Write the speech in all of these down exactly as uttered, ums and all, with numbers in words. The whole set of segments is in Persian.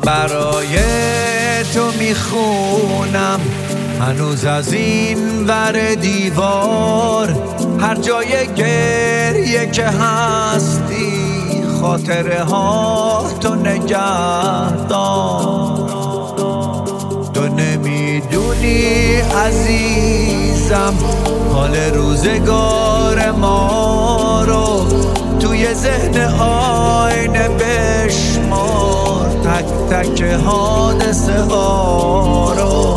برای تو میخونم هنوز از این ور دیوار، هر جای گریه که هستی خاطره ها تو نگهدار. تو نمیدونی عزیزم حال روزگار ما رو، توی ذهن آینه بشمار تک تک حادثه ها رو.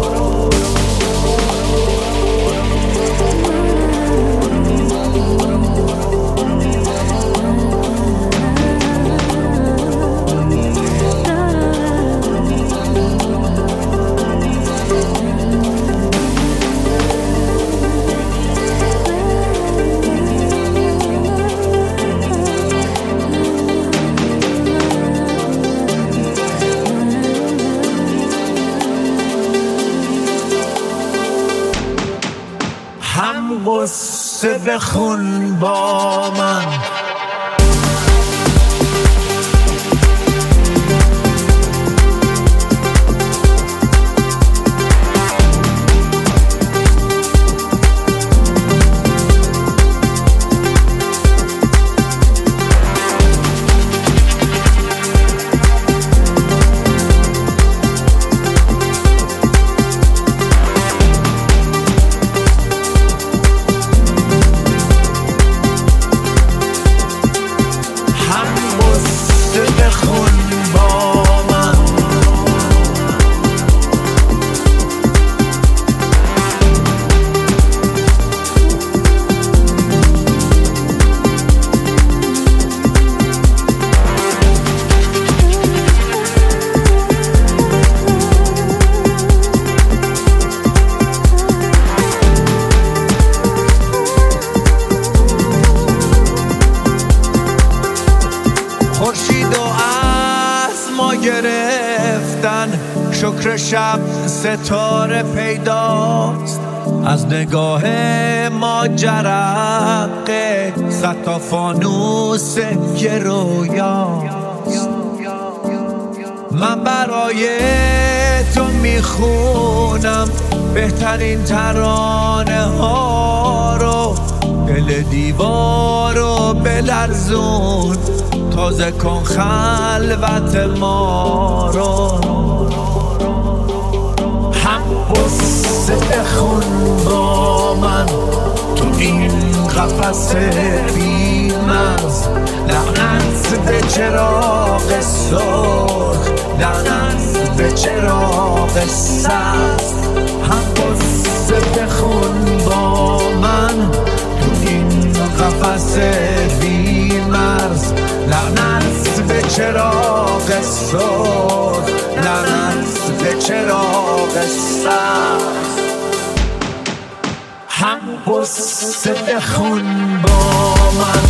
هم غصه بخون با من، خورشید و از ما گرفتن، شکر شب ستاره پیداست، از نگاه ما جرقه صد تا فانوس یه رویاست. من برای تو میخونم بهترین ترانه ها رو، دل دیوار رو بلرزون، تازه کن خلوت ما رو. هم قصه بخون با من تو این قفس بی مرز، لعنت به چراغ سرخ، لعنت به چراغ سبز. هم قصه بخون با من تو این قفس بی مرز، لعنت به چراغ سرخ، لعنت به چراغ سبز. هم قصه بخون با من.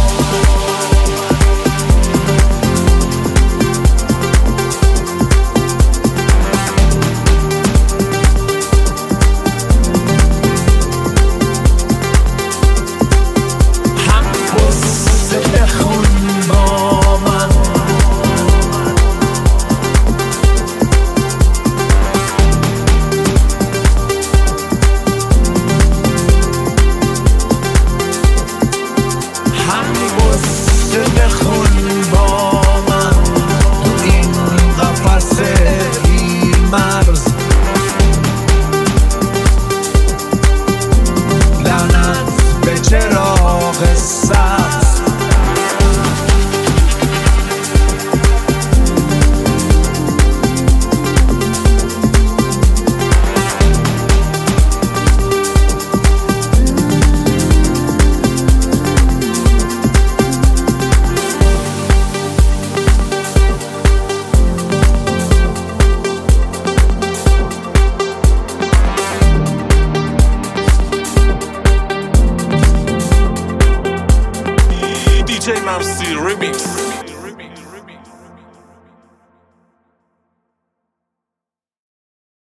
D J Mamsi Remix.